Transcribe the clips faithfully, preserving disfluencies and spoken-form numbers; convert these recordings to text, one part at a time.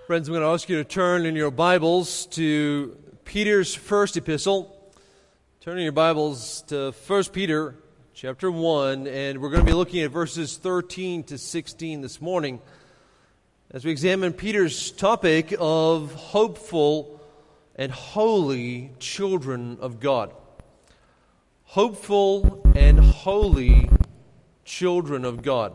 Friends, I'm going to ask you to turn in your Bibles to Peter's first epistle. Turn in your Bibles to First Peter chapter one, and we're going to be looking at verses thirteen to sixteen this morning as we examine Peter's topic of hopeful and holy children of God. Hopeful and holy children of God.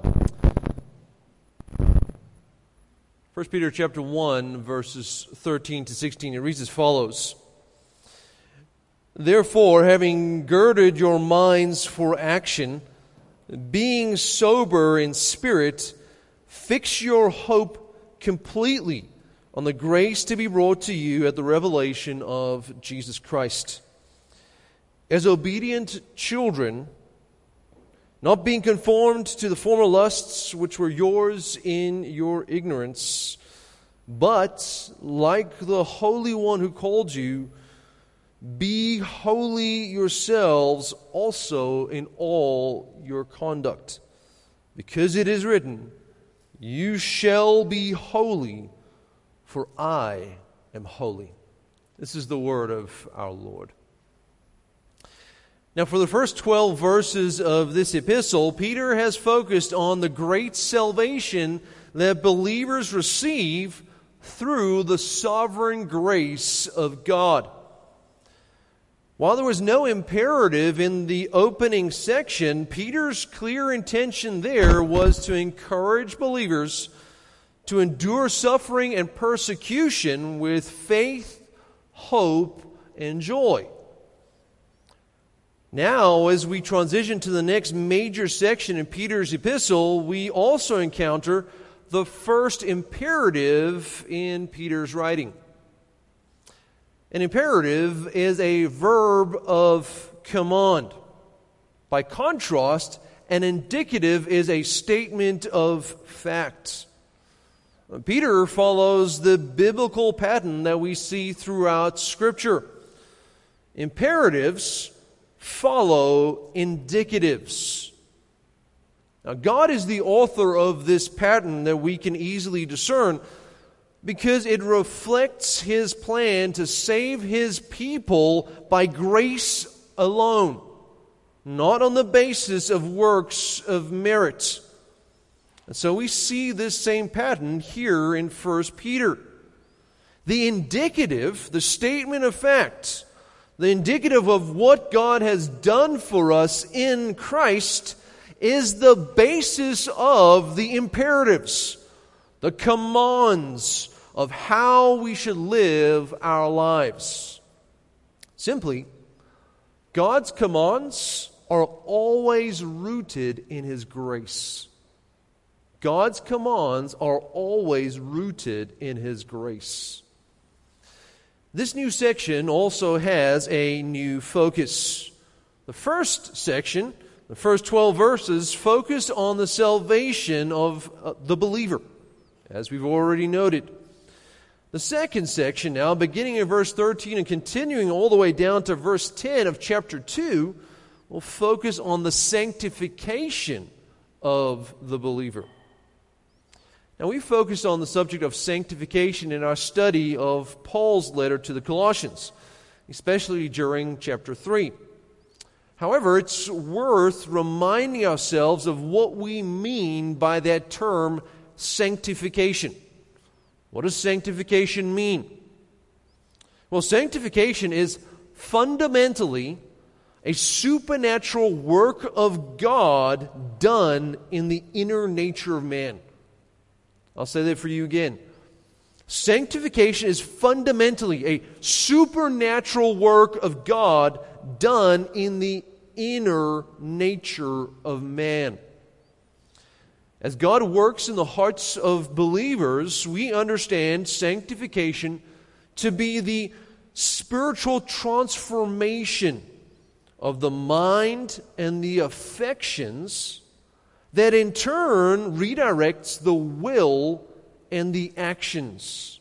First Peter chapter one, verses thirteen to sixteen, it reads as follows. Therefore, having girded your minds for action, being sober in spirit, fix your hope completely on the grace to be brought to you at the revelation of Jesus Christ. As obedient children, not being conformed to the former lusts which were yours in your ignorance, but like the Holy One who called you, be holy yourselves also in all your conduct. Because it is written, you shall be holy, for I am holy. This is the word of our Lord. Now, for the first twelve verses of this epistle, Peter has focused on the great salvation that believers receive through the sovereign grace of God. While there was no imperative in the opening section, Peter's clear intention there was to encourage believers to endure suffering and persecution with faith, hope, and joy. Now, as we transition to the next major section in Peter's epistle, we also encounter the first imperative in Peter's writing. An imperative is a verb of command. By contrast, an indicative is a statement of fact. Peter follows the biblical pattern that we see throughout Scripture. Imperatives follow indicatives. Now, God is the author of this pattern that we can easily discern because it reflects His plan to save His people by grace alone, not on the basis of works of merit. And so we see this same pattern here in First Peter. The indicative, the statement of fact, the indicative of what God has done for us in Christ is the basis of the imperatives, the commands of how we should live our lives. Simply, God's commands are always rooted in His grace. God's commands are always rooted in His grace. This new section also has a new focus. The first section, the first twelve verses, focus on the salvation of the believer, as we've already noted. The second section now, beginning in verse thirteen and continuing all the way down to verse ten of chapter two, will focus on the sanctification of the believer. Now, we focused on the subject of sanctification in our study of Paul's letter to the Colossians, especially during chapter three. However, it's worth reminding ourselves of what we mean by that term sanctification. What does sanctification mean? Well, sanctification is fundamentally a supernatural work of God done in the inner nature of man. I'll say that for you again. Sanctification is fundamentally a supernatural work of God done in the inner nature of man. As God works in the hearts of believers, we understand sanctification to be the spiritual transformation of the mind and the affections that in turn redirects the will and the actions.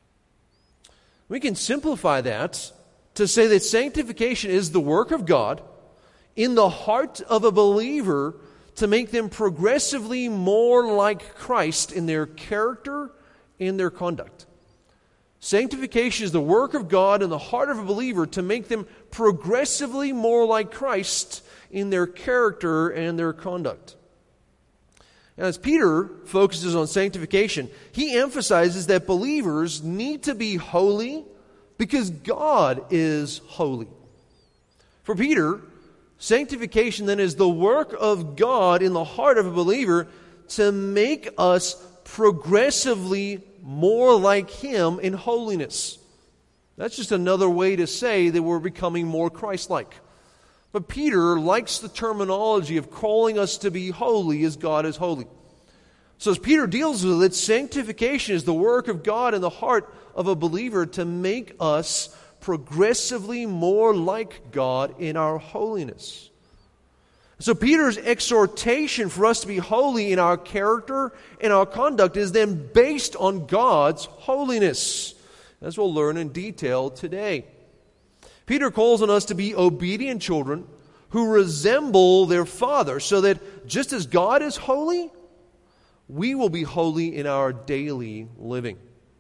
We can simplify that to say that sanctification is the work of God in the heart of a believer to make them progressively more like Christ in their character and their conduct. Sanctification is the work of God in the heart of a believer to make them progressively more like Christ in their character and their conduct. Now, as Peter focuses on sanctification, he emphasizes that believers need to be holy because God is holy. For Peter, sanctification then is the work of God in the heart of a believer to make us progressively more like Him in holiness. That's just another way to say that we're becoming more Christ-like. But Peter likes the terminology of calling us to be holy as God is holy. So as Peter deals with it, sanctification is the work of God in the heart of a believer to make us progressively more like God in our holiness. So Peter's exhortation for us to be holy in our character and our conduct is then based on God's holiness, as we'll learn in detail today. Peter calls on us to be obedient children who resemble their Father, so that just as God is holy, we will be holy in our daily living.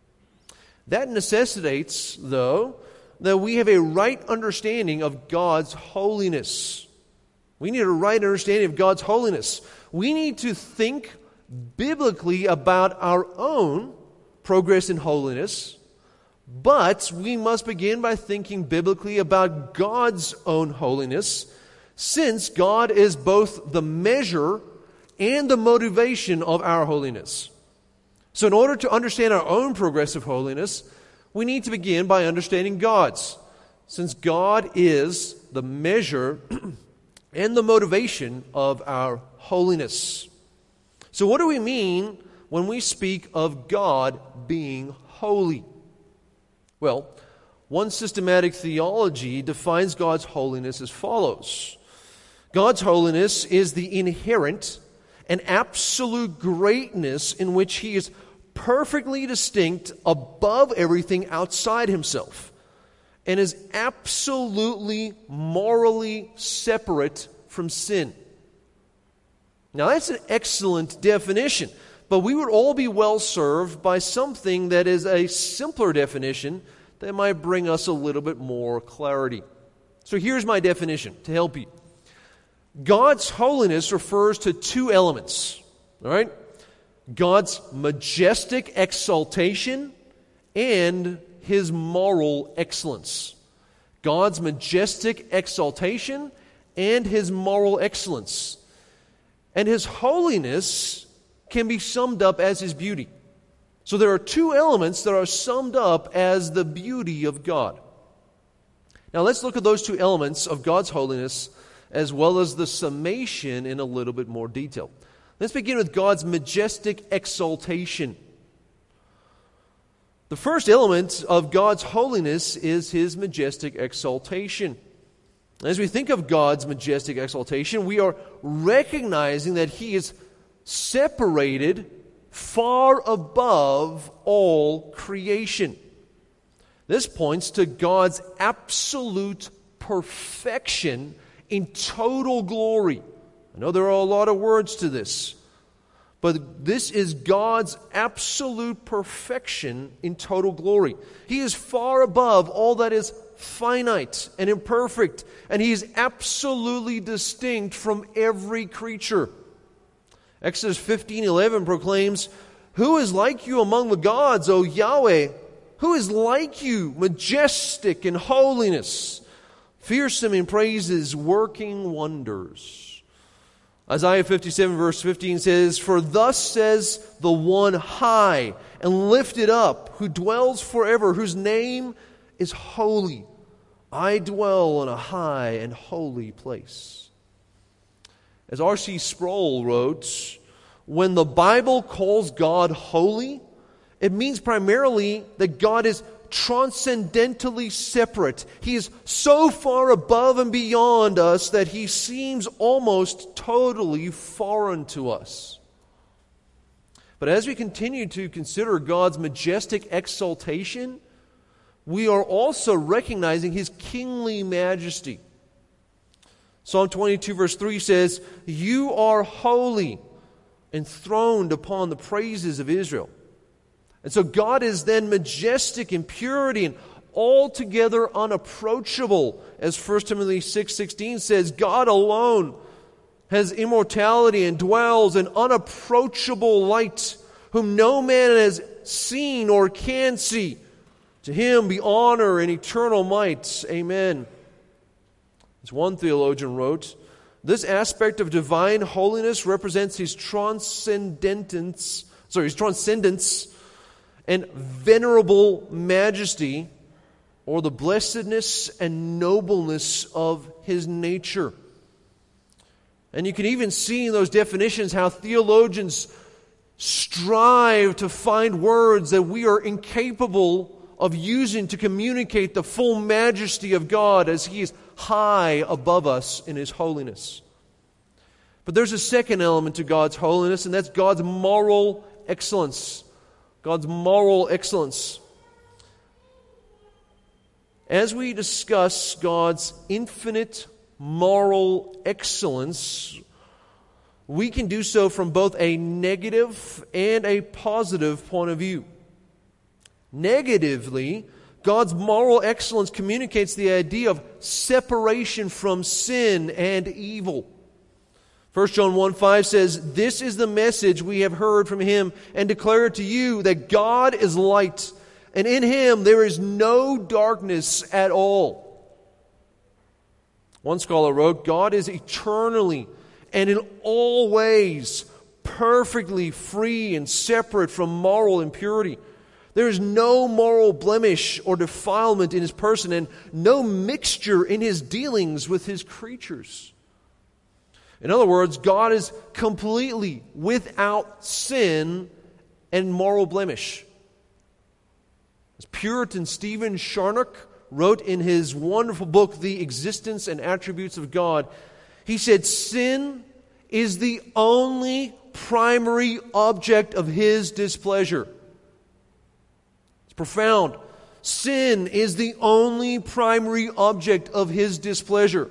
That necessitates, though, that we have a right understanding of God's holiness. We need a right understanding of God's holiness. We need to think biblically about our own progress in holiness, but we must begin by thinking biblically about God's own holiness, since God is both the measure and the motivation of our holiness. So in order to understand our own progressive holiness, we need to begin by understanding God's, since God is the measure and the motivation of our holiness. So what do we mean when we speak of God being holy? Well, one systematic theology defines God's holiness as follows. God's holiness is the inherent and absolute greatness in which He is perfectly distinct above everything outside Himself, and is absolutely morally separate from sin. Now that's an excellent definition, but we would all be well served by something that is a simpler definition that might bring us a little bit more clarity. So here's my definition to help you. God's holiness refers to two elements, all right? God's majestic exaltation and His moral excellence. God's majestic exaltation and His moral excellence. And His holiness can be summed up as His beauty. So there are two elements that are summed up as the beauty of God. Now let's look at those two elements of God's holiness as well as the summation in a little bit more detail. Let's begin with God's majestic exaltation. The first element of God's holiness is His majestic exaltation. As we think of God's majestic exaltation, we are recognizing that He is separated far above all creation. This points to God's absolute perfection in total glory. I know there are a lot of words to this, but this is God's absolute perfection in total glory. He is far above all that is finite and imperfect, and He is absolutely distinct from every creature. Exodus fifteen eleven proclaims, "Who is like you among the gods, O Yahweh? Who is like you, majestic in holiness, fearsome in praises, working wonders?" Isaiah fifty-seven verse fifteen says, "For thus says the one high and lifted up, who dwells forever, whose name is holy. I dwell in a high and holy place." As R C Sproul wrote, when the Bible calls God holy, it means primarily that God is transcendentally separate. He is so far above and beyond us that He seems almost totally foreign to us. But as we continue to consider God's majestic exaltation, we are also recognizing His kingly majesty. Psalm twenty-two verse three says, "You are holy, enthroned upon the praises of Israel. And so God is then majestic in purity and altogether unapproachable. As First Timothy six sixteen says, God alone has immortality and dwells in unapproachable light, whom no man has seen or can see. To him be honor and eternal might. Amen. As one theologian wrote, this aspect of divine holiness represents his transcendence, sorry, his transcendence and venerable majesty, or the blessedness and nobleness of his nature. And you can even see in those definitions how theologians strive to find words that we are incapable of using to communicate the full majesty of God as He is high above us in His holiness. But there's a second element to God's holiness, and that's God's moral excellence. God's moral excellence. As we discuss God's infinite moral excellence, we can do so from both a negative and a positive point of view. Negatively, God's moral excellence communicates the idea of separation from sin and evil. First John one five says, "This is the message we have heard from Him and declare to you, that God is light, and in Him there is no darkness at all." One scholar wrote, God is eternally and in all ways perfectly free and separate from moral impurity. There is no moral blemish or defilement in His person, and no mixture in His dealings with His creatures. In other words, God is completely without sin and moral blemish. As Puritan Stephen Charnock wrote in his wonderful book, The Existence and Attributes of God, he said, sin is the only primary object of His displeasure. It's profound. Sin is the only primary object of His displeasure.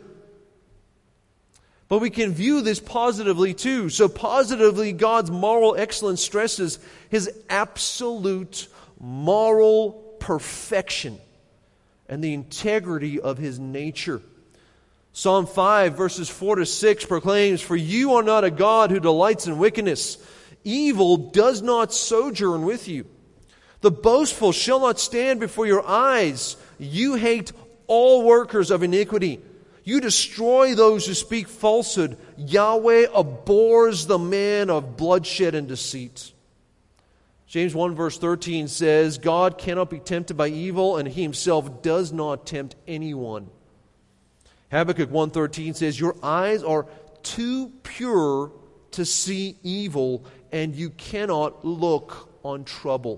But we can view this positively too. So positively, God's moral excellence stresses His absolute moral perfection and the integrity of His nature. Psalm five, verses four to six proclaims, "For you are not a God who delights in wickedness. Evil does not sojourn with you. The boastful shall not stand before your eyes. You hate all workers of iniquity. You destroy those who speak falsehood. Yahweh abhors the man of bloodshed and deceit." James one verse thirteen says, "God cannot be tempted by evil, and He Himself does not tempt anyone." Habakkuk one thirteen says, "Your eyes are too pure to see evil, and you cannot look on trouble."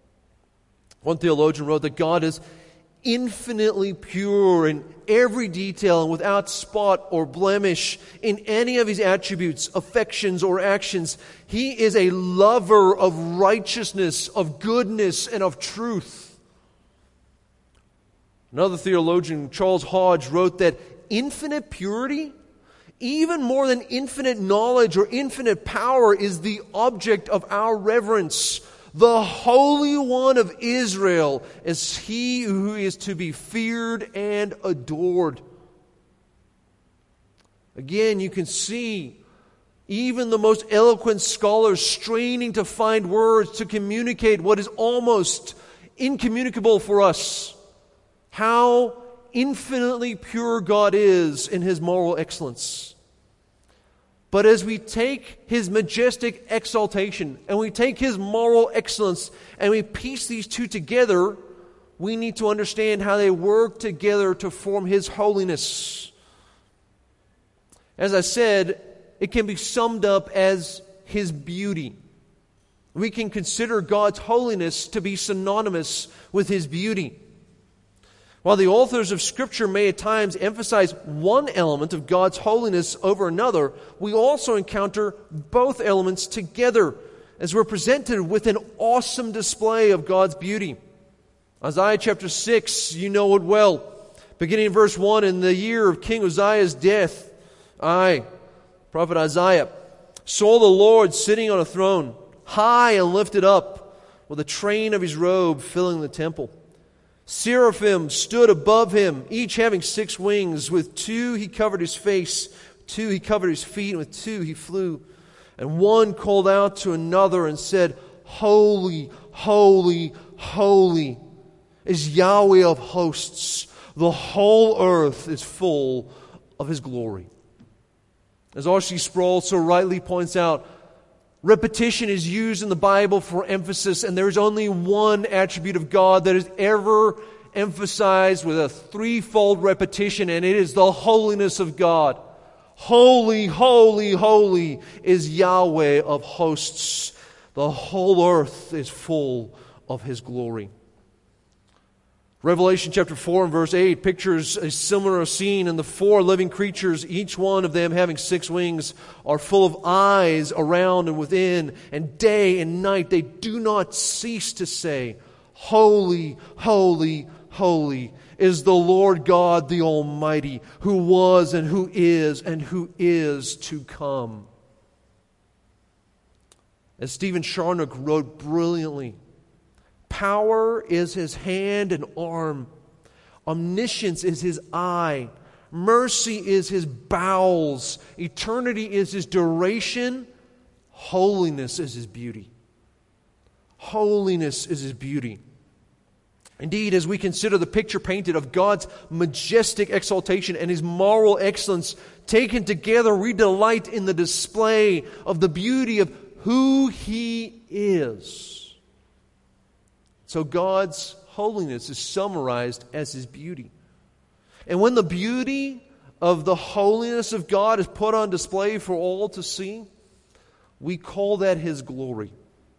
One theologian wrote that God is infinitely pure in every detail and without spot or blemish in any of His attributes, affections, or actions. He is a lover of righteousness, of goodness, and of truth. Another theologian, Charles Hodge, wrote that infinite purity, even more than infinite knowledge or infinite power, is the object of our reverence. The Holy One of Israel is He who is to be feared and adored. Again, you can see even the most eloquent scholars straining to find words to communicate what is almost incommunicable for us. How infinitely pure God is in His moral excellence. But as we take His majestic exaltation and we take His moral excellence and we piece these two together, we need to understand how they work together to form His holiness. As I said, it can be summed up as His beauty. We can consider God's holiness to be synonymous with His beauty. While the authors of Scripture may at times emphasize one element of God's holiness over another, we also encounter both elements together as we're presented with an awesome display of God's beauty. Isaiah chapter six, you know it well. Beginning in verse one, "In the year of King Uzziah's death, I, prophet Isaiah, saw the Lord sitting on a throne, high and lifted up, with the train of his robe filling the temple. Seraphim stood above him, each having six wings. With two he covered his face, with two he covered his feet, and with two he flew. And one called out to another and said, Holy, holy, holy is Yahweh of hosts. The whole earth is full of His glory. As R C Sproul so rightly points out, repetition is used in the Bible for emphasis, and there is only one attribute of God that is ever emphasized with a threefold repetition, and it is the holiness of God. Holy, holy, holy is Yahweh of hosts. The whole earth is full of His glory. Revelation chapter four and verse eight pictures a similar scene, and the four living creatures, each one of them having six wings, are full of eyes around and within, and day and night they do not cease to say, Holy, holy, holy is the Lord God the Almighty, who was and who is and who is to come. As Stephen Charnock wrote brilliantly, power is His hand and arm. Omniscience is His eye. Mercy is His bowels. Eternity is His duration. Holiness is His beauty. Holiness is His beauty. Indeed, as we consider the picture painted of God's majestic exaltation and His moral excellence taken together, we delight in the display of the beauty of who He is. So God's holiness is summarized as His beauty. And when the beauty of the holiness of God is put on display for all to see, we call that His glory.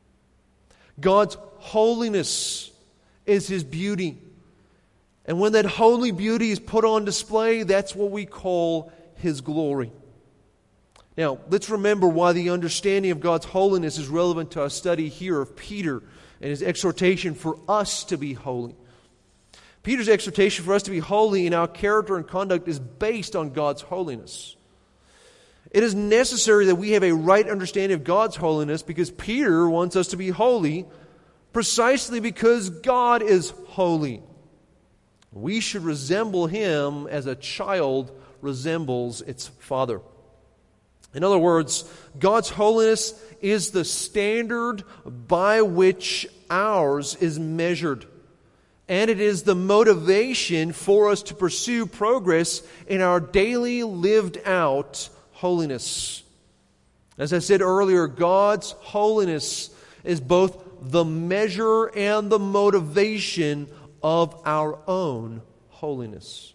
God's holiness is His beauty. And when that holy beauty is put on display, that's what we call His glory. Now, let's remember why the understanding of God's holiness is relevant to our study here of Peter and his exhortation for us to be holy. Peter's exhortation for us to be holy in our character and conduct is based on God's holiness. It is necessary that we have a right understanding of God's holiness because Peter wants us to be holy precisely because God is holy. We should resemble Him as a child resembles its father. In other words, God's holiness is the standard by which ours is measured. And it is the motivation for us to pursue progress in our daily lived out holiness. As I said earlier, God's holiness is both the measure and the motivation of our own holiness.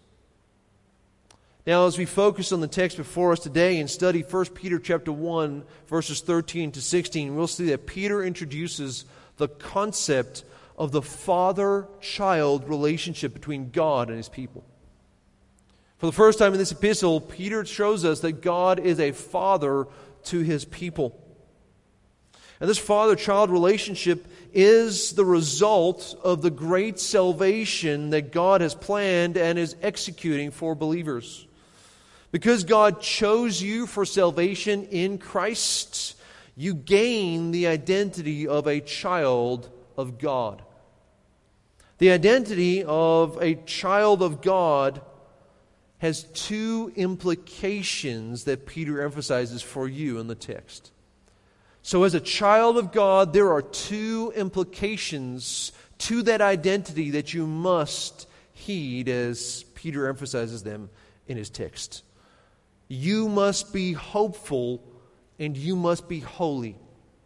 Now, as we focus on the text before us today and study First Peter chapter one, verses thirteen to sixteen, we'll see that Peter introduces the concept of the father-child relationship between God and His people. For the first time in this epistle, Peter shows us that God is a father to His people. And this father-child relationship is the result of the great salvation that God has planned and is executing for believers. Because God chose you for salvation in Christ, you gain the identity of a child of God. The identity of a child of God has two implications that Peter emphasizes for you in the text. So as a child of God, there are two implications to that identity that you must heed as Peter emphasizes them in his text. You must be hopeful and you must be holy.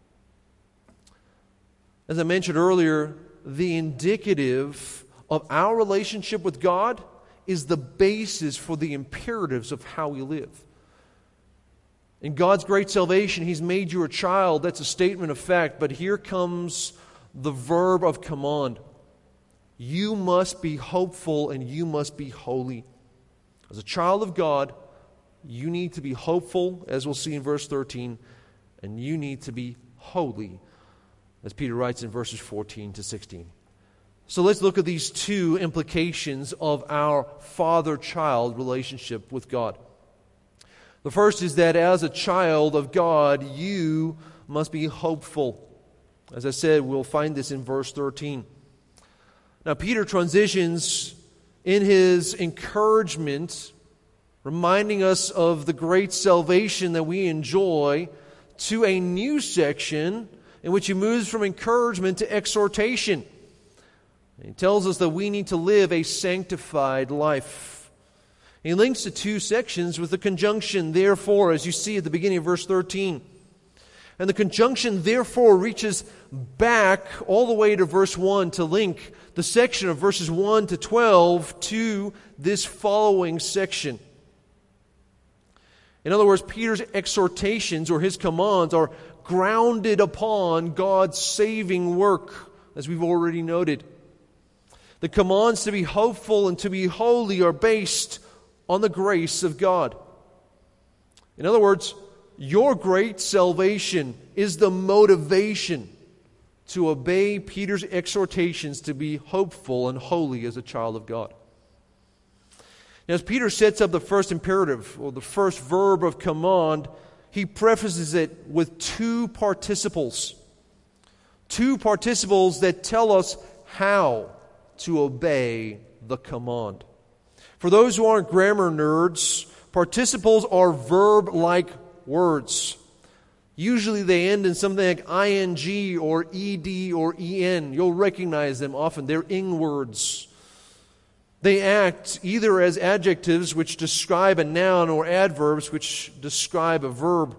As I mentioned earlier, the indicative of our relationship with God is the basis for the imperatives of how we live. In God's great salvation, He's made you a child. That's a statement of fact. But here comes the verb of command. You must be hopeful and you must be holy. As a child of God, you need to be hopeful, as we'll see in verse thirteen, and you need to be holy, as Peter writes in verses fourteen to sixteen. So let's look at these two implications of our father-child relationship with God. The first is that as a child of God, you must be hopeful. As I said, we'll find this in verse thirteen. Now, Peter transitions in his encouragement, reminding us of the great salvation that we enjoy, to a new section in which he moves from encouragement to exhortation. He tells us that we need to live a sanctified life. He links the two sections with the conjunction, therefore, as you see at the beginning of verse thirteen. And the conjunction, therefore, reaches back all the way to verse one to link the section of verses one to twelve to this following section. In other words, Peter's exhortations or his commands are grounded upon God's saving work, as we've already noted. The commands to be hopeful and to be holy are based on the grace of God. In other words, your great salvation is the motivation to obey Peter's exhortations to be hopeful and holy as a child of God. Now, as Peter sets up the first imperative, or the first verb of command, he prefaces it with two participles. Two participles that tell us how to obey the command. For those who aren't grammar nerds, participles are verb-like words. Usually they end in something like ing or ed or en. You'll recognize them often. They're ing words. They act either as adjectives which describe a noun or adverbs which describe a verb.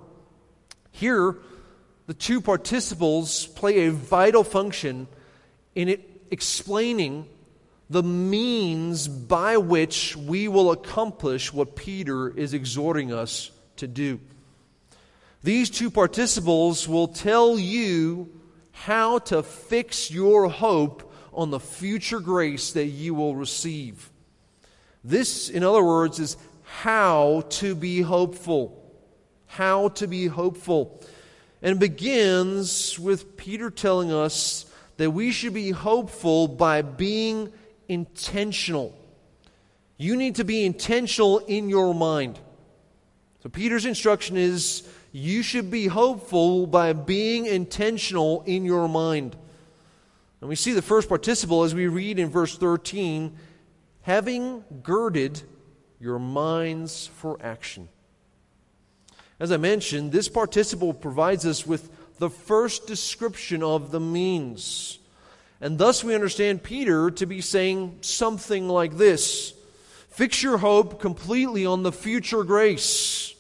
Here, the two participles play a vital function in it explaining the means by which we will accomplish what Peter is exhorting us to do. These two participles will tell you how to fix your hope on the future grace that you will receive. This, in other words, is how to be hopeful. How to be hopeful. And begins with Peter telling us that we should be hopeful by being intentional. You need to be intentional in your mind. So Peter's instruction is you should be hopeful by being intentional in your mind. And we see the first participle as we read in verse thirteen, having girded your minds for action. As I mentioned, this participle provides us with the first description of the means. And thus we understand Peter to be saying something like this: fix your hope completely on the future grace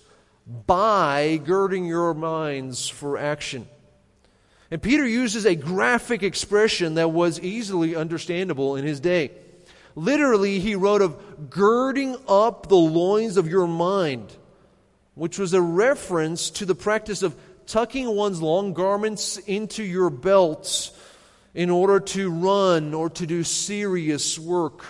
by girding your minds for action. And Peter uses a graphic expression that was easily understandable in his day. Literally, he wrote of girding up the loins of your mind, which was a reference to the practice of tucking one's long garments into your belts in order to run or to do serious work.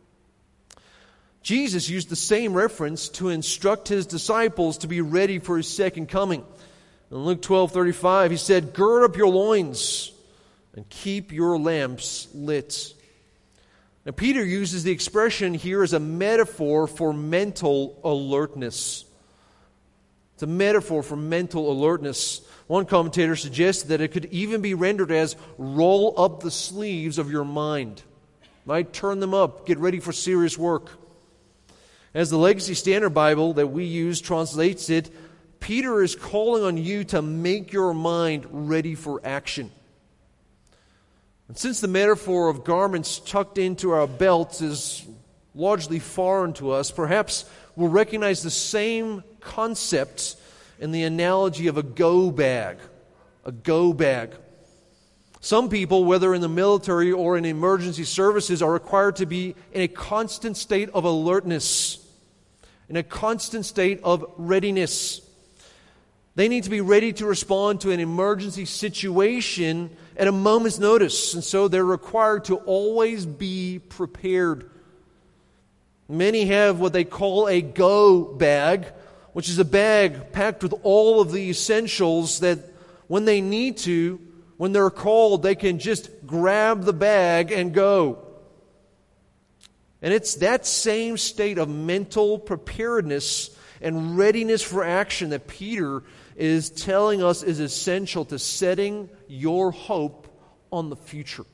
Jesus used the same reference to instruct his disciples to be ready for his second coming. In Luke twelve thirty-five, he said, "Gird up your loins and keep your lamps lit." Now, Peter uses the expression here as a metaphor for mental alertness. It's a metaphor for mental alertness. One commentator suggested that it could even be rendered as roll up the sleeves of your mind. Right? Turn them up. Get ready for serious work. As the Legacy Standard Bible that we use translates it, Peter is calling on you to make your mind ready for action. And since the metaphor of garments tucked into our belts is largely foreign to us, perhaps we'll recognize the same concept in the analogy of a go bag. A go bag. Some people, whether in the military or in emergency services, are required to be in a constant state of alertness, in a constant state of readiness. They need to be ready to respond to an emergency situation at a moment's notice, and so they're required to always be prepared. Many have what they call a go bag, which is a bag packed with all of the essentials that when they need to, when they're called, they can just grab the bag and go. And it's that same state of mental preparedness and readiness for action that Peter is telling us is essential to setting your hope on the future.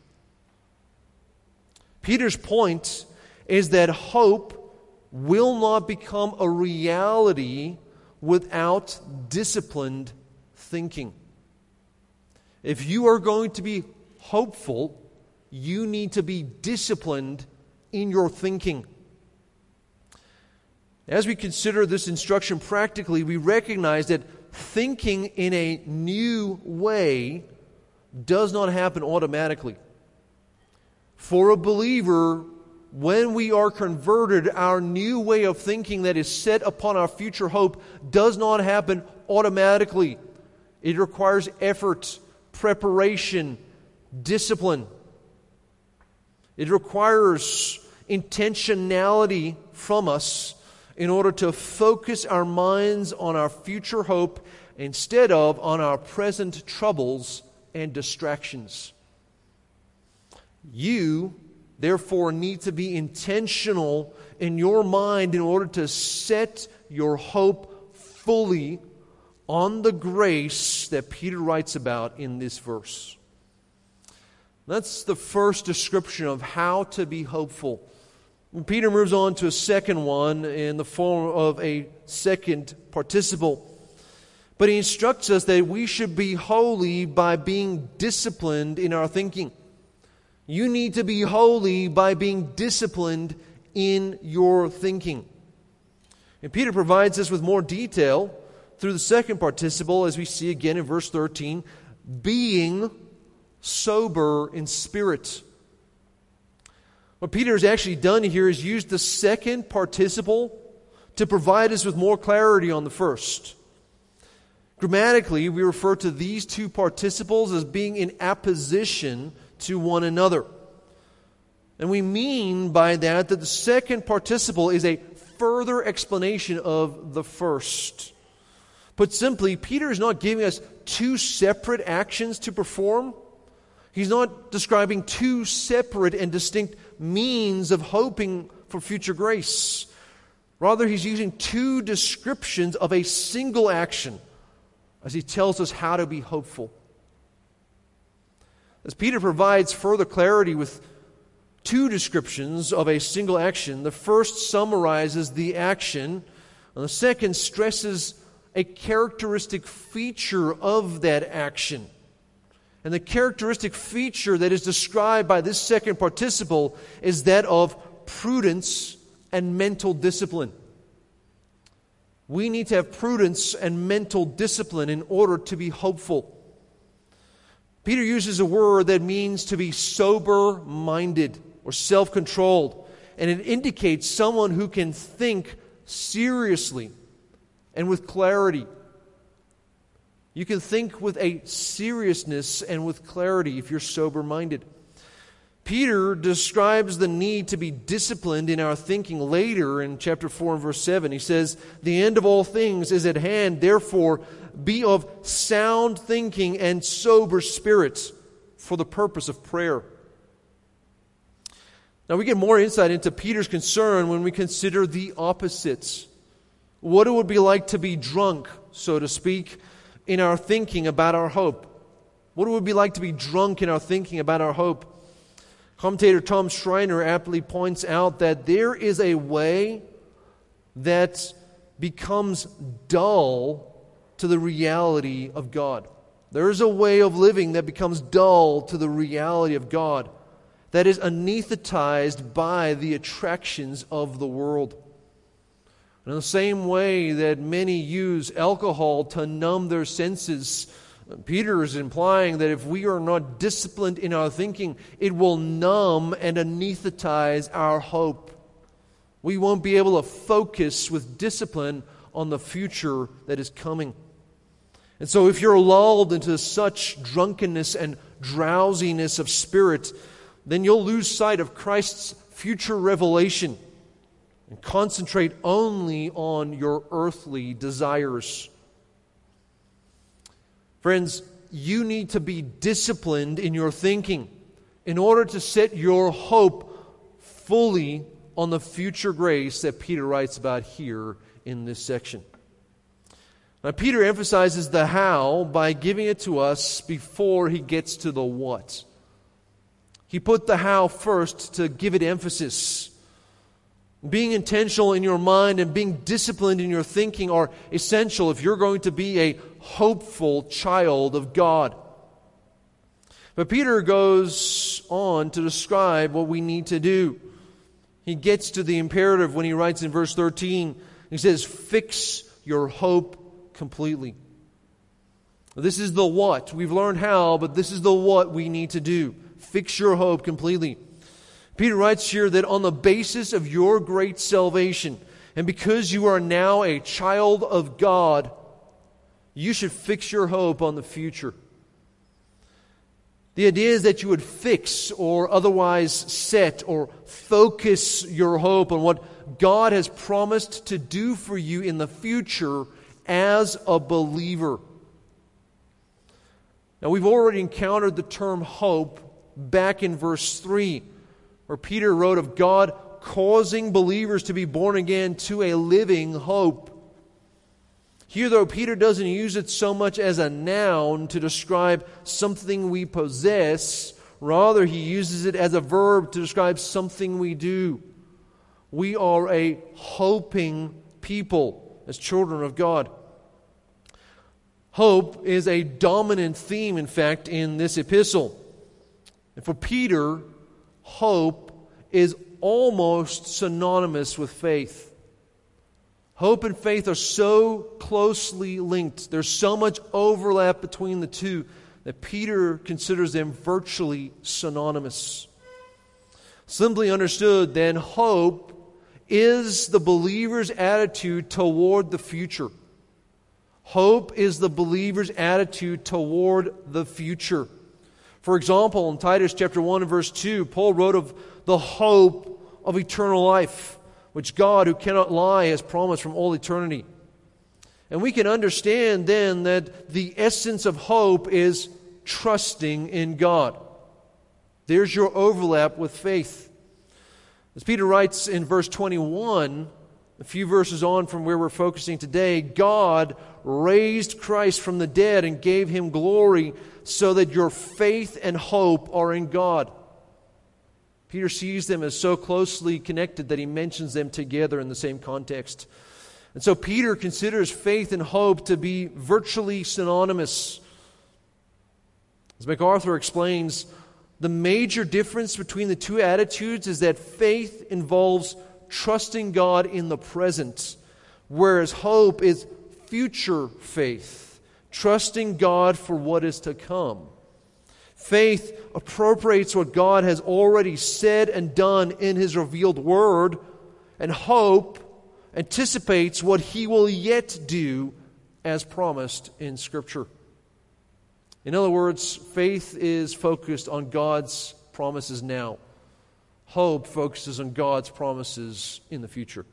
Peter's point is that hope will not become a reality without disciplined thinking. If you are going to be hopeful, you need to be disciplined in your thinking. As we consider this instruction practically, we recognize that thinking in a new way does not happen automatically. For a believer, when we are converted, our new way of thinking that is set upon our future hope does not happen automatically. It requires effort, preparation, discipline. It requires intentionality from us in order to focus our minds on our future hope instead of on our present troubles and distractions. You, therefore, need to be intentional in your mind in order to set your hope fully on the grace that Peter writes about in this verse. That's the first description of how to be hopeful. Peter moves on to a second one in the form of a second participle. But he instructs us that we should be holy by being disciplined in our thinking. You need to be holy by being disciplined in your thinking. And Peter provides us with more detail through the second participle, as we see again in verse thirteen, being sober in spirit. What Peter has actually done here is used the second participle to provide us with more clarity on the first. Grammatically, we refer to these two participles as being in apposition to one another. And we mean by that that the second participle is a further explanation of the first. Put simply, Peter is not giving us two separate actions to perform. He's not describing two separate and distinct means of hoping for future grace. Rather, he's using two descriptions of a single action as he tells us how to be hopeful. As Peter provides further clarity with two descriptions of a single action, the first summarizes the action, and the second stresses a characteristic feature of that action. And the characteristic feature that is described by this second participle is that of prudence and mental discipline. We need to have prudence and mental discipline in order to be hopeful. Peter uses a word that means to be sober-minded or self-controlled, and it indicates someone who can think seriously and with clarity. You can think with a seriousness and with clarity if you're sober-minded. Peter describes the need to be disciplined in our thinking later in chapter four and verse seven. He says, "The end of all things is at hand, therefore be of sound thinking and sober spirits for the purpose of prayer." Now we get more insight into Peter's concern when we consider the opposites. What it would be like to be drunk, so to speak, in our thinking about our hope. What it would be like to be drunk in our thinking about our hope. Commentator Tom Schreiner aptly points out that there is a way that becomes dull to the reality of God. There is a way of living that becomes dull to the reality of God, that is anesthetized by the attractions of the world. In the same way that many use alcohol to numb their senses, Peter is implying that if we are not disciplined in our thinking, it will numb and anesthetize our hope. We won't be able to focus with discipline on the future that is coming. And so if you're lulled into such drunkenness and drowsiness of spirit, then you'll lose sight of Christ's future revelation and concentrate only on your earthly desires. Friends, you need to be disciplined in your thinking in order to set your hope fully on the future grace that Peter writes about here in this section. Now, Peter emphasizes the how by giving it to us before he gets to the what. He put the how first to give it emphasis. Being intentional in your mind and being disciplined in your thinking are essential if you're going to be a hopeful child of God. But Peter goes on to describe what we need to do. He gets to the imperative when he writes in verse thirteen. He says, "Fix your hope completely." This is the what. We've learned how, but this is the what we need to do. Fix your hope completely. Peter writes here that on the basis of your great salvation, and because you are now a child of God, you should fix your hope on the future. The idea is that you would fix or otherwise set or focus your hope on what God has promised to do for you in the future as a believer. Now, we've already encountered the term hope back in verse three, where Peter wrote of God causing believers to be born again to a living hope. Here, though, Peter doesn't use it so much as a noun to describe something we possess. Rather, he uses it as a verb to describe something we do. We are a hoping people as children of God. Hope is a dominant theme, in fact, in this epistle. And for Peter, hope is almost synonymous with faith. Hope and faith are so closely linked. There's so much overlap between the two that Peter considers them virtually synonymous. Simply understood, then, hope is the believer's attitude toward the future. Hope is the believer's attitude toward the future. For example, in Titus chapter one and verse two, Paul wrote of the hope of eternal life, which God, who cannot lie, has promised from all eternity. And we can understand then that the essence of hope is trusting in God. There's your overlap with faith. As Peter writes in verse twenty-one, a few verses on from where we're focusing today, God raised Christ from the dead and gave him glory so that your faith and hope are in God. Peter sees them as so closely connected that he mentions them together in the same context. And so Peter considers faith and hope to be virtually synonymous. As MacArthur explains, the major difference between the two attitudes is that faith involves trusting God in the present, whereas hope is future faith, trusting God for what is to come. Faith appropriates what God has already said and done in His revealed Word, and hope anticipates what He will yet do as promised in Scripture. In other words, faith is focused on God's promises now. Hope focuses on God's promises in the future.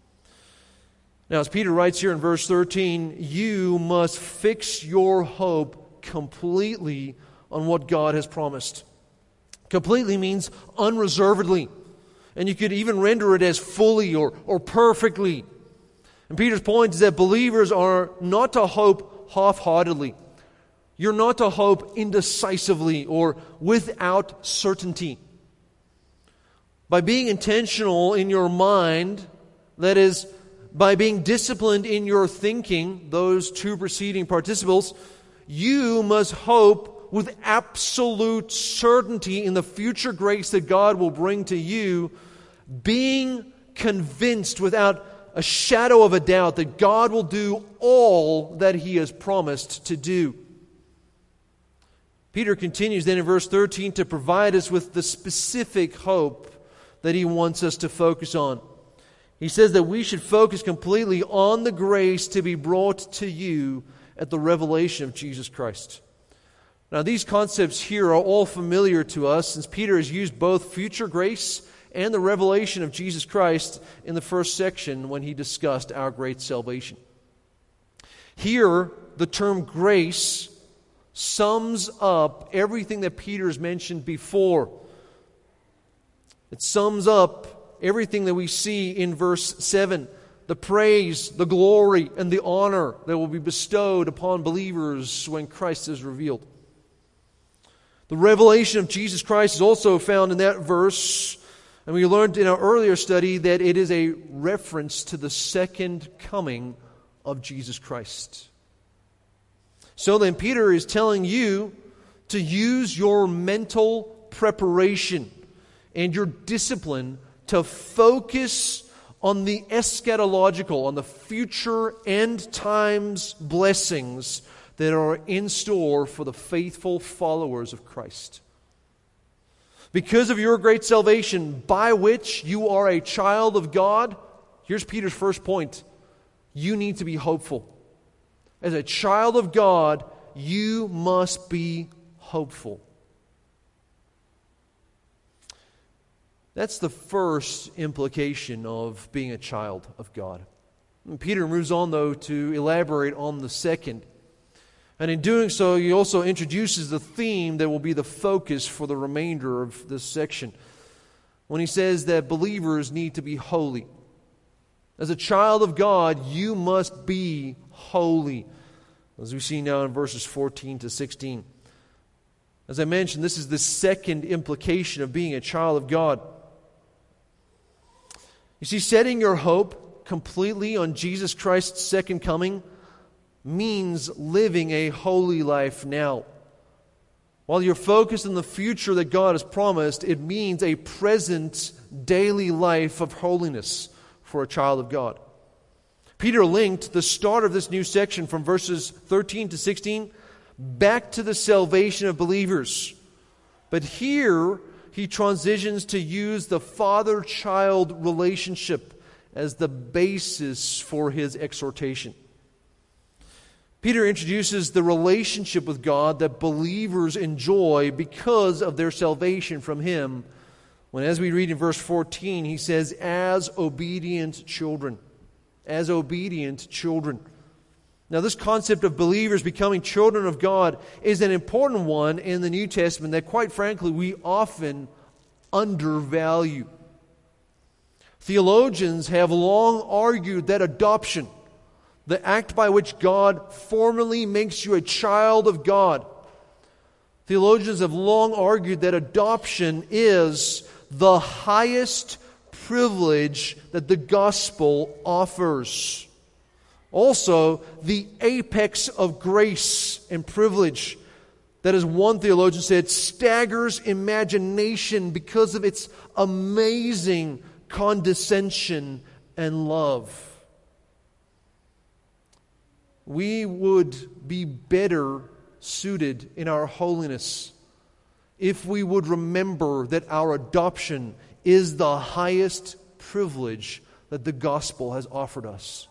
Now, as Peter writes here in verse thirteen, you must fix your hope completely on what God has promised. Completely means unreservedly. And you could even render it as fully or, or perfectly. And Peter's point is that believers are not to hope half-heartedly. You're not to hope indecisively or without certainty. By being intentional in your mind, that is, by being disciplined in your thinking, those two preceding participles, you must hope with absolute certainty in the future grace that God will bring to you, being convinced without a shadow of a doubt that God will do all that He has promised to do. Peter continues then in verse thirteen to provide us with the specific hope that he wants us to focus on. He says that we should focus completely on the grace to be brought to you at the revelation of Jesus Christ. Now, these concepts here are all familiar to us since Peter has used both future grace and the revelation of Jesus Christ in the first section when he discussed our great salvation. Here, the term grace sums up everything that Peter has mentioned before. It sums up everything that we see in verse seven. the praise, the glory, and the honor that will be bestowed upon believers when Christ is revealed. The revelation of Jesus Christ is also found in that verse, and we learned in our earlier study that it is a reference to the second coming of Jesus Christ. So then Peter is telling you to use your mental preparation and your discipline to focus on the eschatological, on the future end times blessings that are in store for the faithful followers of Christ. Because of your great salvation, by which you are a child of God, here's Peter's first point. You need to be hopeful. As a child of God, you must be hopeful. That's the first implication of being a child of God. And Peter moves on, though, to elaborate on the second. And in doing so, he also introduces the theme that will be the focus for the remainder of this section, when he says that believers need to be holy. As a child of God, you must be holy, as we see now in verses fourteen to sixteen. As I mentioned, this is the second implication of being a child of God. You see, setting your hope completely on Jesus Christ's second coming means living a holy life now. While you're focused on the future that God has promised, it means a present daily life of holiness for a child of God. Peter linked the start of this new section from verses thirteen to sixteen back to the salvation of believers. But here he transitions to use the father-child relationship as the basis for his exhortation. Peter introduces the relationship with God that believers enjoy because of their salvation from Him, when, as we read in verse fourteen, he says, as obedient children. As obedient children. Now, this concept of believers becoming children of God is an important one in the New Testament that, quite frankly, we often undervalue. Theologians have long argued that adoption, the act by which God formally makes you a child of God, theologians have long argued that adoption is the highest privilege that the gospel offers. Also, the apex of grace and privilege that, as one theologian said, staggers imagination because of its amazing condescension and love. We would be better suited in our holiness if we would remember that our adoption is the highest privilege that the gospel has offered us.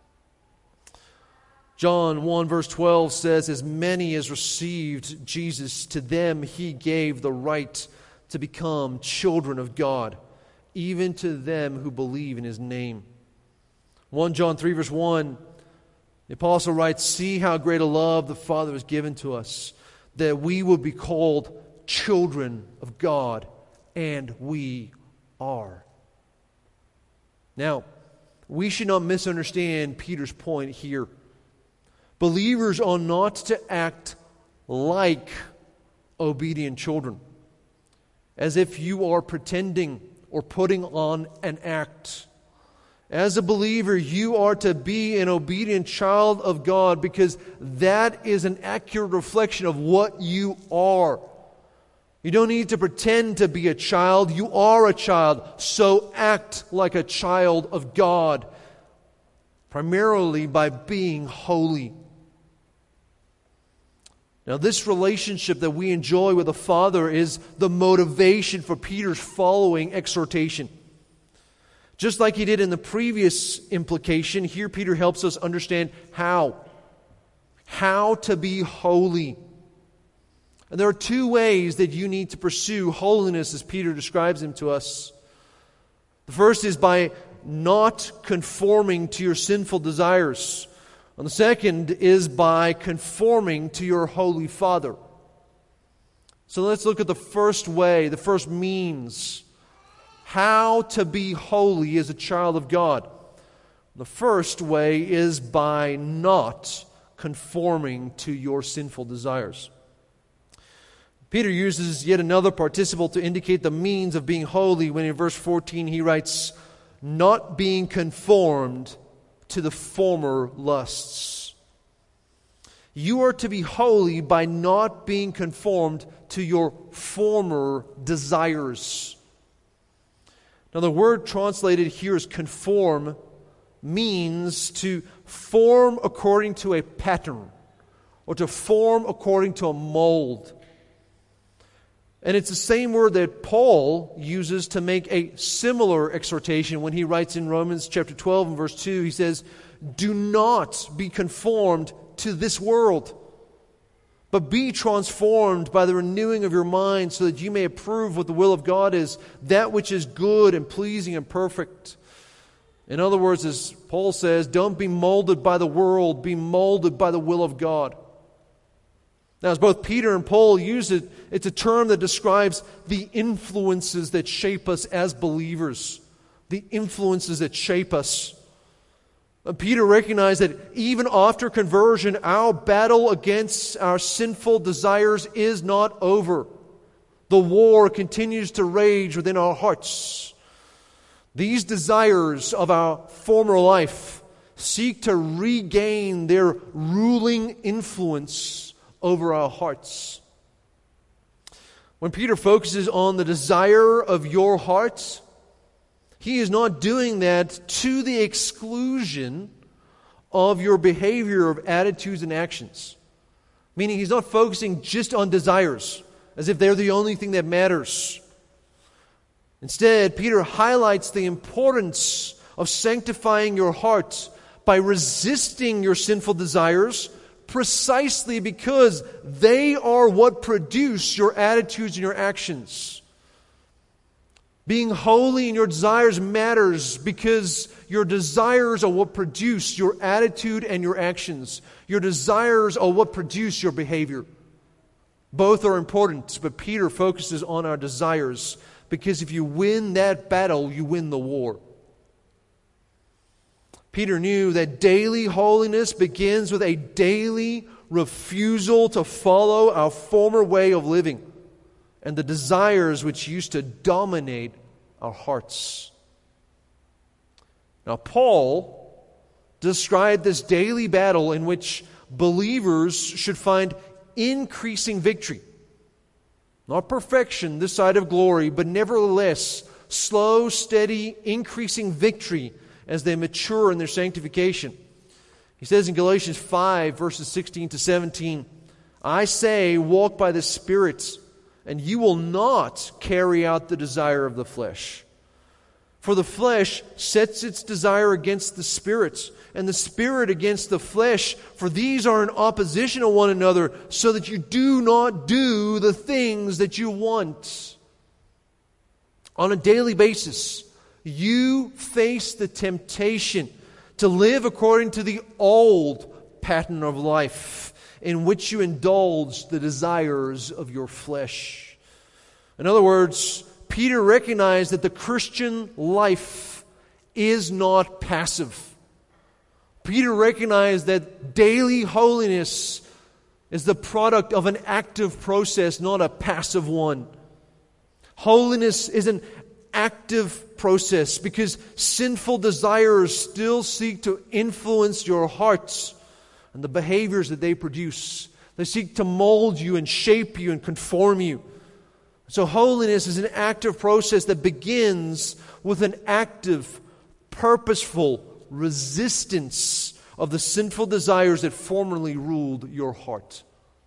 John one verse twelve says, as many as received Jesus, to them He gave the right to become children of God, even to them who believe in His name. First John three verse one, the apostle writes, see how great a love the Father has given to us, that we would be called children of God, and we are. Now, we should not misunderstand Peter's point here. Believers are not to act like obedient children, as if you are pretending or putting on an act. As a believer, you are to be an obedient child of God because that is an accurate reflection of what you are. You don't need to pretend to be a child. You are a child, so act like a child of God, primarily by being holy. Now, this relationship that we enjoy with the Father is the motivation for Peter's following exhortation. Just like he did in the previous implication, here Peter helps us understand how. How to be holy. And there are two ways that you need to pursue holiness as Peter describes them to us. The first is by not conforming to your sinful desires. And the second is by conforming to your Holy Father. So let's look at the first way, the first means. How to be holy as a child of God. The first way is by not conforming to your sinful desires. Peter uses yet another participle to indicate the means of being holy when in verse fourteen he writes, not being conformed to the former lusts. You are to be holy by not being conformed to your former desires. Now the word translated here as conform means to form according to a pattern or to form according to a mold. And it's the same word that Paul uses to make a similar exhortation when he writes in Romans chapter twelve and verse two. He says, do not be conformed to this world, but be transformed by the renewing of your mind so that you may approve what the will of God is, that which is good and pleasing and perfect. In other words, as Paul says, don't be molded by the world, be molded by the will of God. Now, as both Peter and Paul use it, it's a term that describes the influences that shape us as believers, the influences that shape us. Peter recognized that even after conversion, our battle against our sinful desires is not over. The war continues to rage within our hearts. These desires of our former life seek to regain their ruling influence over our hearts. When Peter focuses on the desire of your heart, he is not doing that to the exclusion of your behavior, of attitudes and actions. Meaning he's not focusing just on desires, as if they're the only thing that matters. Instead, Peter highlights the importance of sanctifying your heart by resisting your sinful desires precisely because they are what produce your attitudes and your actions. Being holy in your desires matters because your desires are what produce your attitude and your actions. Your desires are what produce your behavior. Both are important, but Peter focuses on our desires because if you win that battle, you win the war. Peter knew that daily holiness begins with a daily refusal to follow our former way of living and the desires which used to dominate our hearts. Now, Paul described this daily battle in which believers should find increasing victory. Not perfection this side of glory, but nevertheless, slow, steady, increasing victory as they mature in their sanctification. He says in Galatians five, verses sixteen to seventeen, I say, walk by the Spirit, and you will not carry out the desire of the flesh. For the flesh sets its desire against the Spirit, and the Spirit against the flesh, for these are in opposition to one another, so that you do not do the things that you want. On a daily basis, you face the temptation to live according to the old pattern of life in which you indulge the desires of your flesh. In other words, Peter recognized that the Christian life is not passive. Peter recognized that daily holiness is the product of an active process, not a passive one. Holiness is an active process because sinful desires still seek to influence your hearts and the behaviors that they produce. They seek to mold you and shape you and conform you. So holiness is an active process that begins with an active, purposeful resistance of the sinful desires that formerly ruled your heart.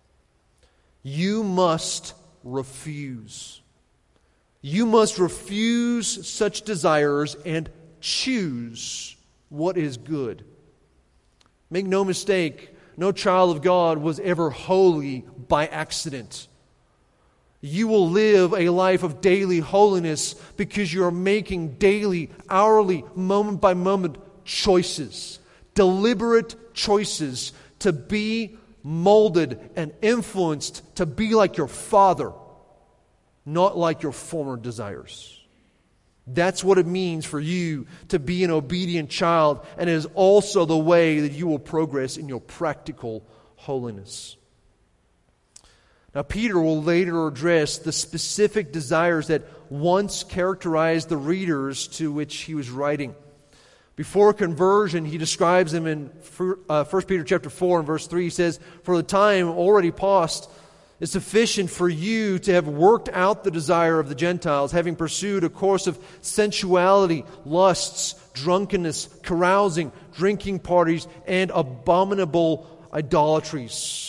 You must refuse. You must refuse such desires and choose what is good. Make no mistake, no child of God was ever holy by accident. You will live a life of daily holiness because you are making daily, hourly, moment by moment choices, deliberate choices to be molded and influenced to be like your Father, not like your former desires. That's what it means for you to be an obedient child, and it is also the way that you will progress in your practical holiness. Now, Peter will later address the specific desires that once characterized the readers to which he was writing. Before conversion, he describes them in First Peter chapter four and verse three. He says, "For the time already past is sufficient for you to have worked out the desire of the Gentiles, having pursued a course of sensuality, lusts, drunkenness, carousing, drinking parties, and abominable idolatries."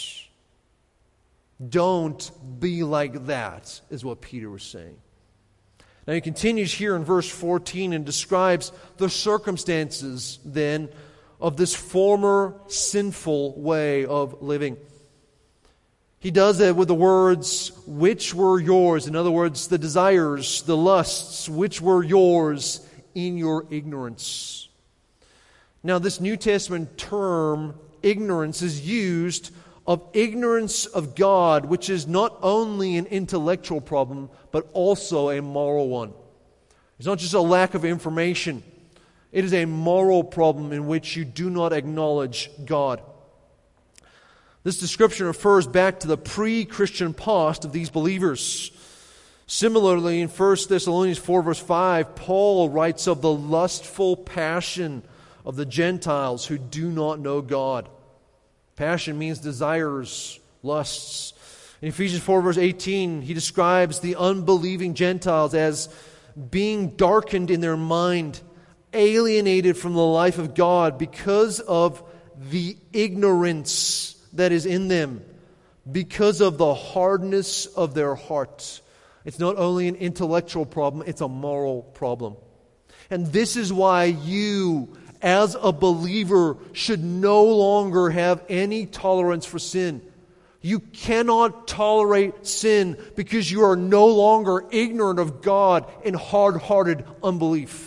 Don't be like that, is what Peter was saying. Now he continues here in verse fourteen and describes the circumstances then of this former sinful way of living. He does that with the words, "which were yours." In other words, the desires, the lusts, which were yours in your ignorance. Now this New Testament term, ignorance, is used of ignorance of God, which is not only an intellectual problem, but also a moral one. It's not just a lack of information. It is a moral problem in which you do not acknowledge God. This description refers back to the pre-Christian past of these believers. Similarly, in First Thessalonians four, verse five, Paul writes of the lustful passion of the Gentiles who do not know God. Passion means desires, lusts. In Ephesians four, verse eighteen, he describes the unbelieving Gentiles as being darkened in their mind, alienated from the life of God because of the ignorance that is in them, because of the hardness of their hearts. It's not only an intellectual problem, it's a moral problem. And this is why you, as a believer, should no longer have any tolerance for sin. You cannot tolerate sin because you are no longer ignorant of God in hard-hearted unbelief.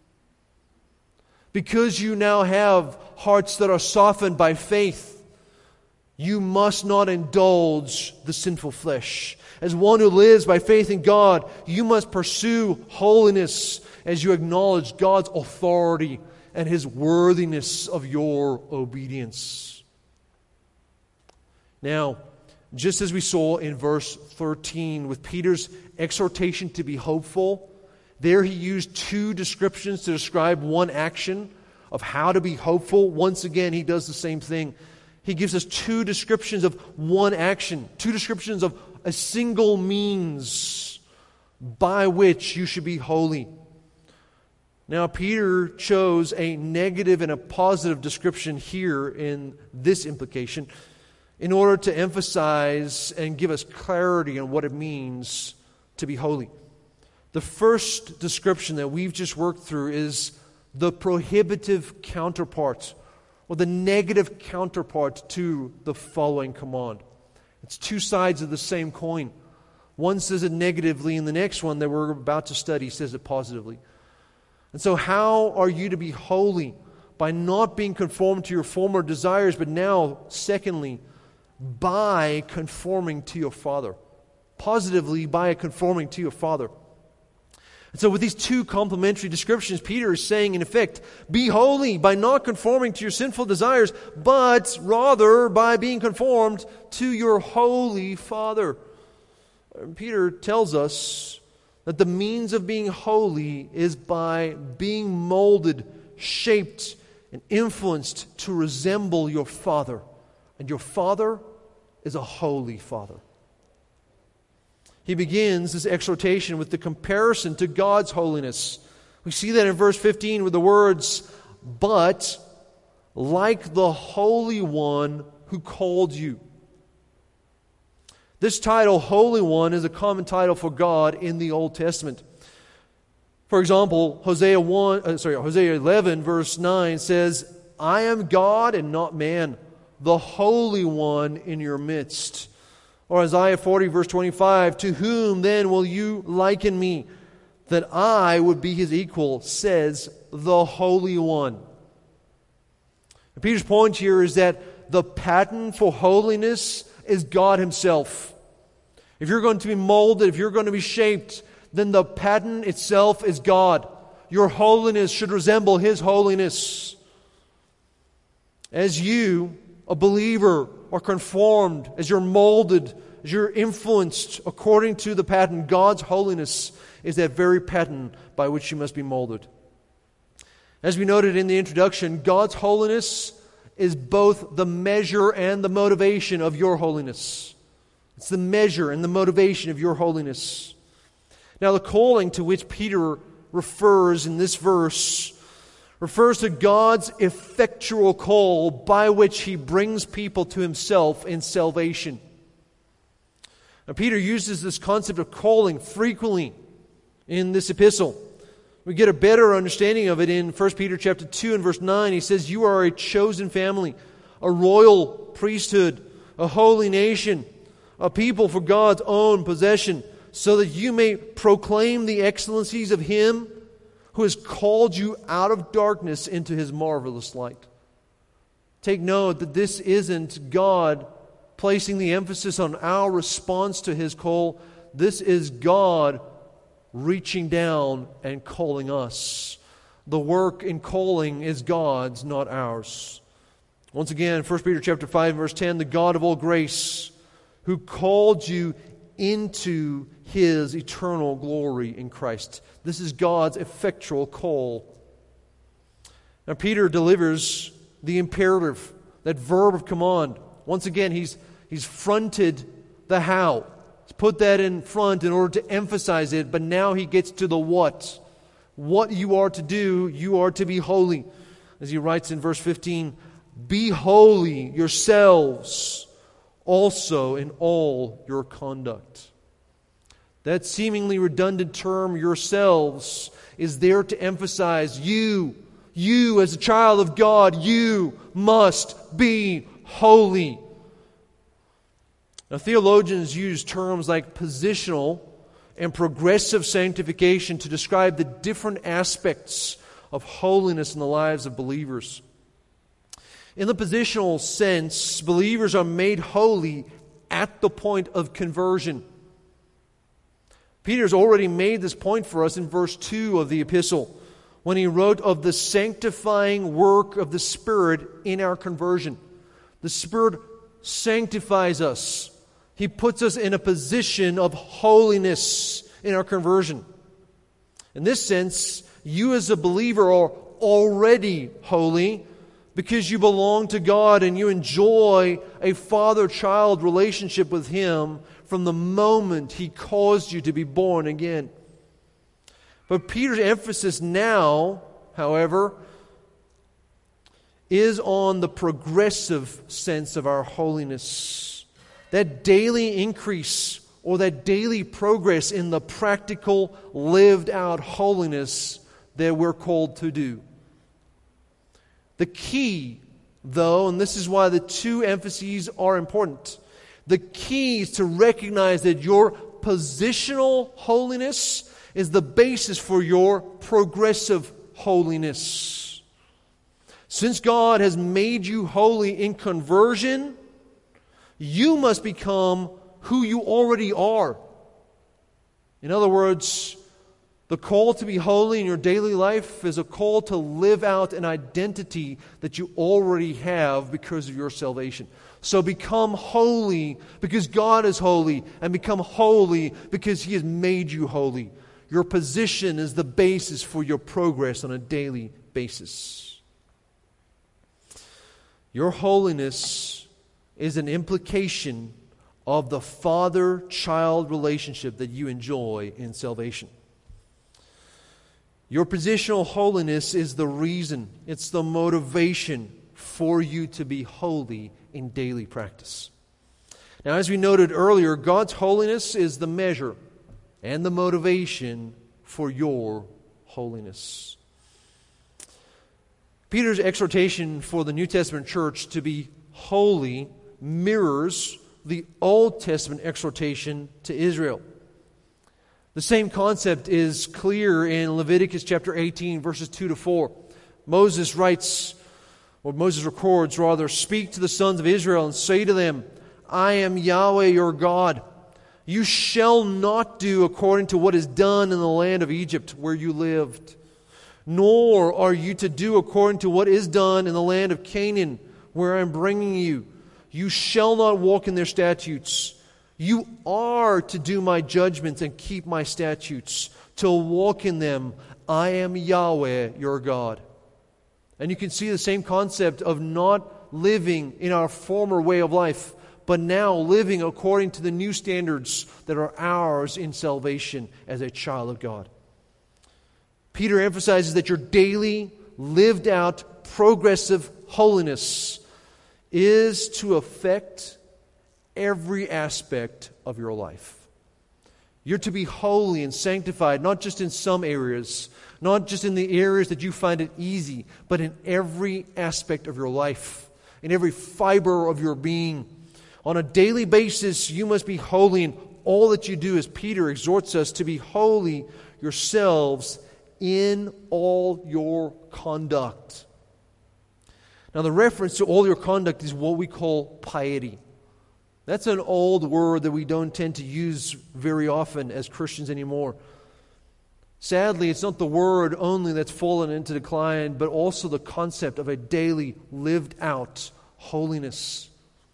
Because you now have hearts that are softened by faith, you must not indulge the sinful flesh. As one who lives by faith in God, you must pursue holiness as you acknowledge God's authority and His worthiness of your obedience. Now, just as we saw in verse thirteen with Peter's exhortation to be hopeful, there he used two descriptions to describe one action of how to be hopeful. Once again, he does the same thing. He gives us two descriptions of one action, two descriptions of a single means by which you should be holy. Now, Peter chose a negative and a positive description here in this implication in order to emphasize and give us clarity on what it means to be holy. The first description that we've just worked through is the prohibitive counterpart, or the negative counterpart to the following command. It's two sides of the same coin. One says it negatively, and the next one that we're about to study says it positively. And so how are you to be holy? By not being conformed to your former desires, but now, secondly, by conforming to your Father. Positively, by conforming to your Father. And so with these two complementary descriptions, Peter is saying, in effect, be holy by not conforming to your sinful desires, but rather by being conformed to your holy Father. And Peter tells us that the means of being holy is by being molded, shaped, and influenced to resemble your Father. And your Father is a holy Father. He begins this exhortation with the comparison to God's holiness. We see that in verse fifteen with the words, "But like the Holy One who called you." This title, Holy One, is a common title for God in the Old Testament. For example, Hosea one, uh, sorry, Hosea eleven, verse nine says, "I am God and not man, the Holy One in your midst." Or Isaiah forty, verse twenty-five, "To whom then will you liken me, that I would be his equal, says the Holy One." And Peter's point here is that the pattern for holiness is God Himself. If you're going to be molded, if you're going to be shaped, then the pattern itself is God. Your holiness should resemble His holiness. As you, a believer, are conformed, as you're molded, as you're influenced according to the pattern, God's holiness is that very pattern by which you must be molded. As we noted in the introduction, God's holiness is both the measure and the motivation of your holiness. It's the measure and the motivation of your holiness. Now, the calling to which Peter refers in this verse refers to God's effectual call by which He brings people to Himself in salvation. Now, Peter uses this concept of calling frequently in this epistle. We get a better understanding of it in First Peter chapter two and verse nine. He says, "You are a chosen family, a royal priesthood, a holy nation, a people for God's own possession, so that you may proclaim the excellencies of Him who has called you out of darkness into His marvelous light." Take note that this isn't God placing the emphasis on our response to His call. This is God reaching down and calling us. The work in calling is God's, not ours. Once again, First Peter chapter five, verse ten, "The God of all grace, who called you into His eternal glory in Christ." This is God's effectual call. Now, Peter delivers the imperative, that verb of command. Once again, he's, he's fronted the how. He's put that in front in order to emphasize it, but now he gets to the what. What you are to do, you are to be holy. As he writes in verse fifteen, "Be holy yourselves also in all your conduct." That seemingly redundant term, yourselves, is there to emphasize you. You, as a child of God, you must be holy. Now, theologians use terms like positional and progressive sanctification to describe the different aspects of holiness in the lives of believers. In the positional sense, believers are made holy at the point of conversion. Peter's already made this point for us in verse two of the epistle, when he wrote of the sanctifying work of the Spirit in our conversion. The Spirit sanctifies us. He puts us in a position of holiness in our conversion. In this sense, you as a believer are already holy because you belong to God and you enjoy a father-child relationship with Him from the moment He caused you to be born again. But Peter's emphasis now, however, is on the progressive sense of our holiness. That daily increase or that daily progress in the practical, lived out holiness that we're called to do. The key, though, and this is why the two emphases are important, the key is to recognize that your positional holiness is the basis for your progressive holiness. Since God has made you holy in conversion, you must become who you already are. In other words, the call to be holy in your daily life is a call to live out an identity that you already have because of your salvation. So become holy because God is holy, and become holy because He has made you holy. Your position is the basis for your progress on a daily basis. Your holiness is an implication of the father-child relationship that you enjoy in salvation. Your positional holiness is the reason, it's the motivation for you to be holy in daily practice. Now, as we noted earlier, God's holiness is the measure and the motivation for your holiness. Peter's exhortation for the New Testament church to be holy mirrors the Old Testament exhortation to Israel. The same concept is clear in Leviticus chapter eighteen, verses two to four. Moses writes, or Moses records rather, "Speak to the sons of Israel and say to them, I am Yahweh your God. You shall not do according to what is done in the land of Egypt where you lived, nor are you to do according to what is done in the land of Canaan where I am bringing you. You shall not walk in their statutes. You are to do my judgments and keep my statutes, to walk in them. I am Yahweh, your God. And you can see the same concept of not living in our former way of life, but now living according to the new standards that are ours in salvation as a child of God. Peter emphasizes that your daily, lived out, progressive holiness is to affect every aspect of your life. You're to be holy and sanctified, not just in some areas, not just in the areas that you find it easy, but in every aspect of your life, in every fiber of your being. On a daily basis, you must be holy in all that you do, as Peter exhorts us to be holy yourselves in all your conduct. Now, the reference to all your conduct is what we call piety. That's an old word that we don't tend to use very often as Christians anymore. Sadly, it's not the word only that's fallen into decline, but also the concept of a daily, lived out holiness.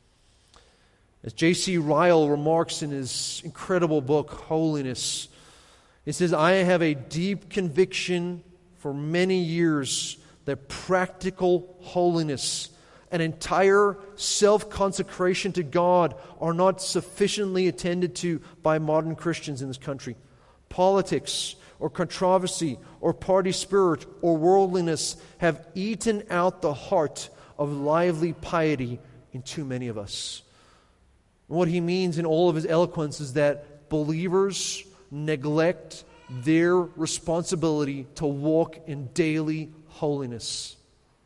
As J C Ryle remarks in his incredible book, Holiness, he says, I have a deep conviction for many years that practical holiness, an entire self-consecration to God, are not sufficiently attended to by modern Christians in this country. Politics or controversy or party spirit or worldliness have eaten out the heart of lively piety in too many of us. And what he means in all of his eloquence is that believers neglect their responsibility to walk in daily holiness.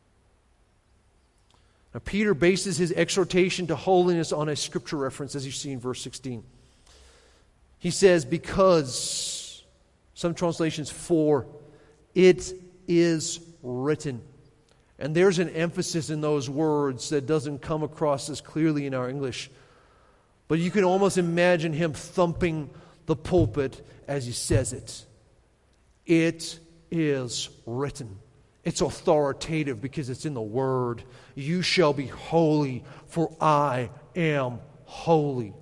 Now, Peter bases his exhortation to holiness on a scripture reference, as you see in verse sixteen. He says, because, some translations, for, it is written. And there's an emphasis in those words that doesn't come across as clearly in our English. But you can almost imagine him thumping the pulpit as he says it. It is written. It's authoritative because it's in the Word. You shall be holy, for I am holy.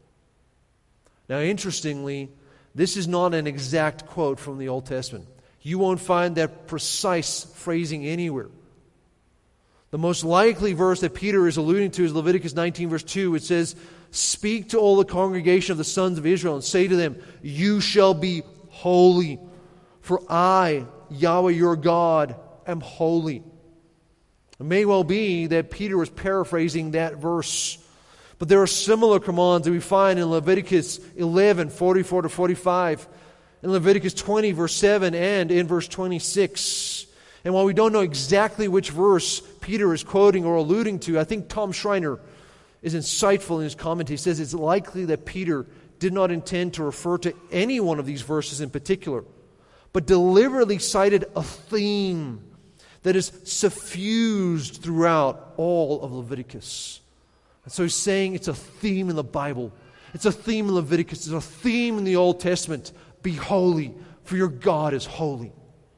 Now, interestingly, this is not an exact quote from the Old Testament. You won't find that precise phrasing anywhere. The most likely verse that Peter is alluding to is Leviticus nineteen, verse two. It says, speak to all the congregation of the sons of Israel and say to them, you shall be holy, for I, Yahweh your God, am holy. It may well be that Peter was paraphrasing that verse, but there are similar commands that we find in Leviticus eleven, forty-four to forty-five, in Leviticus twenty, verse seven, and in verse twenty-six. And while we don't know exactly which verse Peter is quoting or alluding to, I think Tom Schreiner is insightful in his comment. He says it's likely that Peter did not intend to refer to any one of these verses in particular, but deliberately cited a theme that is suffused throughout all of Leviticus. And so he's saying it's a theme in the Bible. It's a theme in Leviticus. It's a theme in the Old Testament. Be holy, for your God is holy.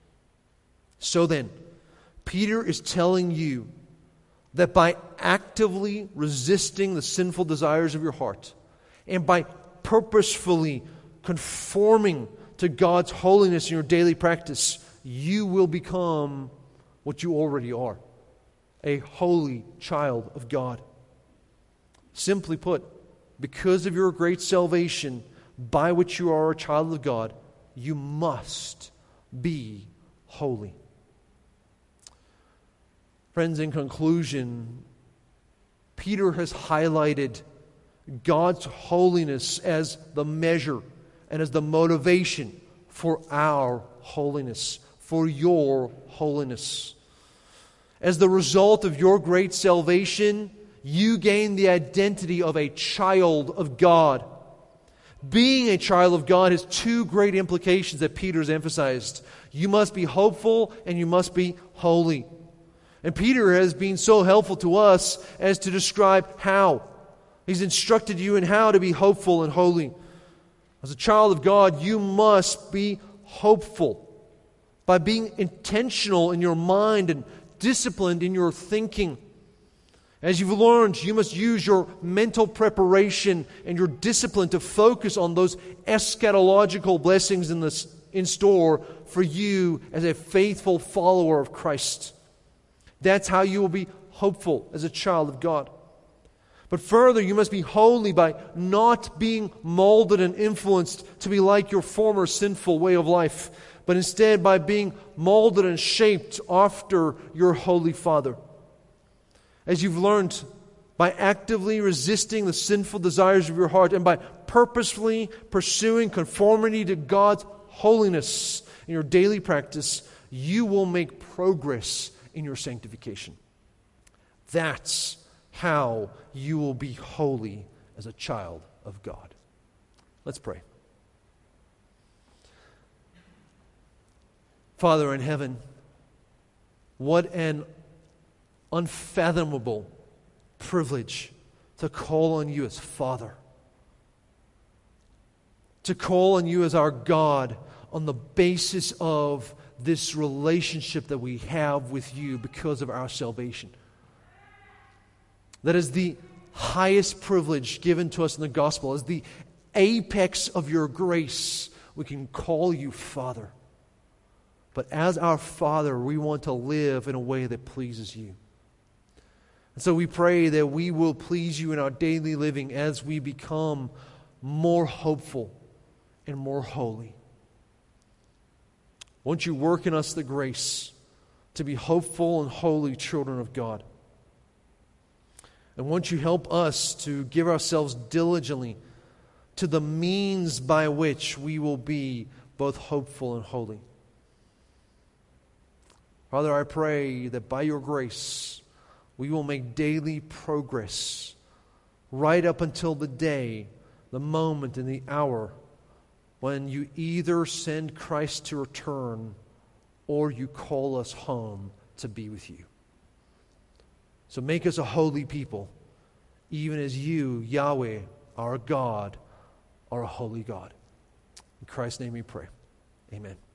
So then, Peter is telling you that by actively resisting the sinful desires of your heart and by purposefully conforming to God's holiness in your daily practice, you will become what you already are, a holy child of God. Simply put, because of your great salvation, by which you are a child of God, you must be holy. Friends, in conclusion, Peter has highlighted God's holiness as the measure and as the motivation for our holiness, for your holiness. As the result of your great salvation, you gain the identity of a child of God. Being a child of God has two great implications that Peter's emphasized. You must be hopeful and you must be holy. And Peter has been so helpful to us as to describe how. He's instructed you in how to be hopeful and holy. As a child of God, you must be hopeful by being intentional in your mind and disciplined in your thinking. As you've learned, you must use your mental preparation and your discipline to focus on those eschatological blessings in, this, in store for you as a faithful follower of Christ. That's how you will be hopeful as a child of God. But further, you must be holy by not being molded and influenced to be like your former sinful way of life, but instead by being molded and shaped after your Holy Father. As you've learned, by actively resisting the sinful desires of your heart and by purposefully pursuing conformity to God's holiness in your daily practice, you will make progress in your sanctification. That's how you will be holy as a child of God. Let's pray. Father in heaven, what an unfathomable privilege to call on you as Father, to call on you as our God on the basis of this relationship that we have with you because of our salvation. That is the highest privilege given to us in the gospel, as the apex of your grace. We can call you Father. But as our Father, we want to live in a way that pleases you. And so we pray that we will please you in our daily living as we become more hopeful and more holy. Won't you work in us the grace to be hopeful and holy children of God? And won't you help us to give ourselves diligently to the means by which we will be both hopeful and holy. Father, I pray that by your grace we will make daily progress right up until the day, the moment, and the hour when you either send Christ to return or you call us home to be with you. So make us a holy people, even as you, Yahweh, our God, are a holy God. In Christ's name we pray. Amen.